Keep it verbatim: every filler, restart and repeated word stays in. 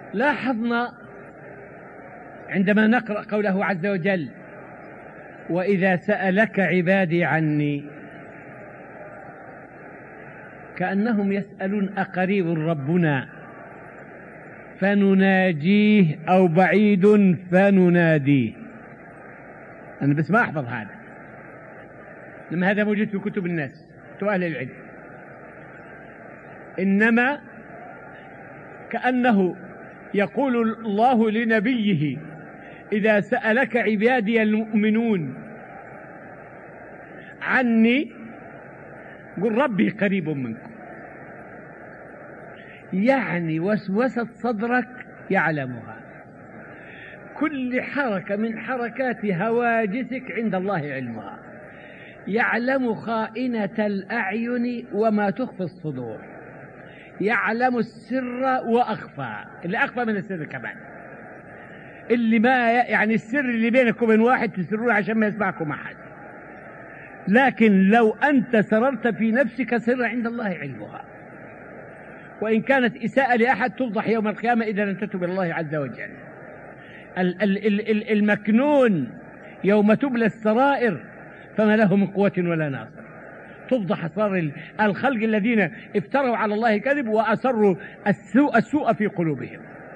لاحظنا عندما نقرأ قوله عز وجل: وإذا سألك عبادي عني، كأنهم يسألون أقريب ربنا فنناجيه أو بعيد فنناديه. أنا بس ما أحفظ هذا، لما هذا موجود في كتب الناس أهل العلم. إنما كأنه يقول الله لنبيه: إذا سألك عبادي المؤمنون عني قل ربي قريب منكم. يعني وسوسة صدرك يعلمها، كل حركة من حركات هواجسك عند الله علمها، يعلم خائنة الأعين وما تخفي الصدور، يعلم السر وأخفى، اللي أخفى من السر كمان، اللي ما يعني السر اللي بينك وبين واحد تسرون عشان ما يسمعكم أحد، لكن لو أنت سررت في نفسك سر عند الله علمها، وإن كانت إساءة لأحد تفضح يوم القيامة إذا لم تتب إلى الله عز وجل. المكنون يوم تبلى السرائر فما له من قوة ولا ناصر، تفضح أسرار الخلق الذين افتروا على الله كذب وأسروا السوء, السوء في قلوبهم.